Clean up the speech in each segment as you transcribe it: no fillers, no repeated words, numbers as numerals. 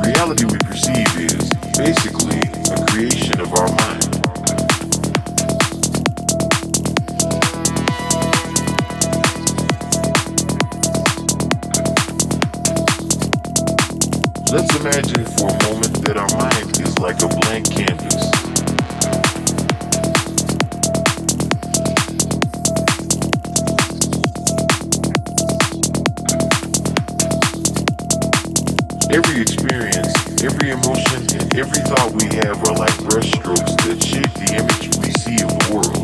reality we perceive is basically a creation of our mind. Let's imagine for a moment that our mind is like a blank canvas. Every experience, every emotion, and every thought we have are like brushstrokes that shape the image we see of the world.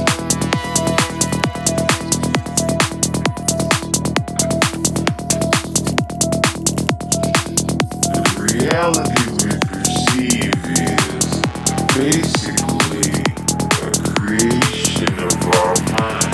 The reality we perceive is basically a creation of our mind.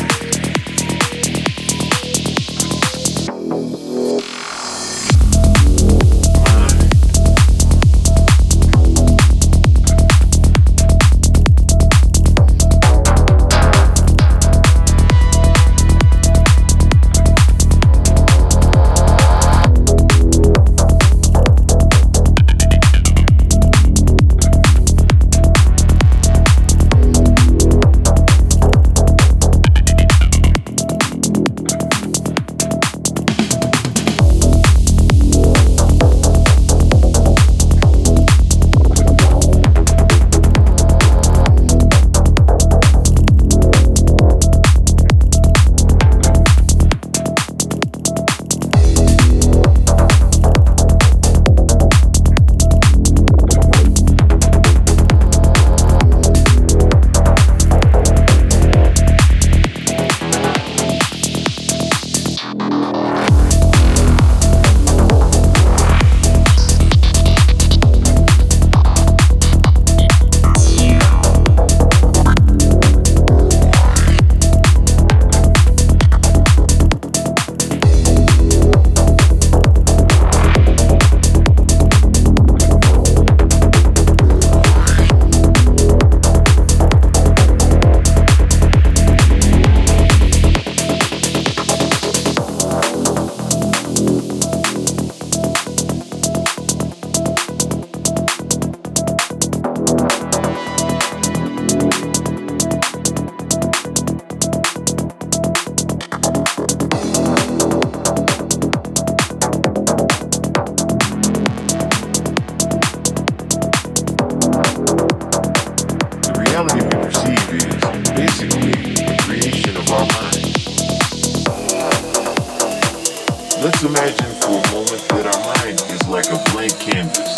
The reality we perceive is basically a creation of our mind. Let's imagine for a moment that our mind is like a blank canvas.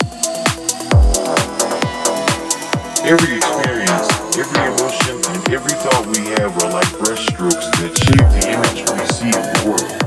Every experience, every emotion, and every thought we have are like brushstrokes that shape the image we see of the world.